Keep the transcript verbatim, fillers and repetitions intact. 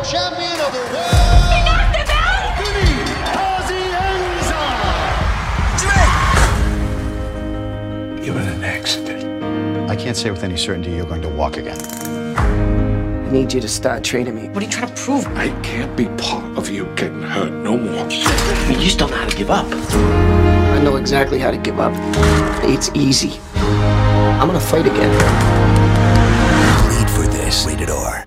champion of the world. He knocked him out! Vinny Pazienza! Drake! You had an accident. I can't say with any certainty you're going to walk again. I need you to start training me. What are you trying to prove? I can't be part of you getting hurt no more. You just don't know how to give up. I know exactly how to give up. It's easy. I'm gonna fight again. Bleed for this. Rated R.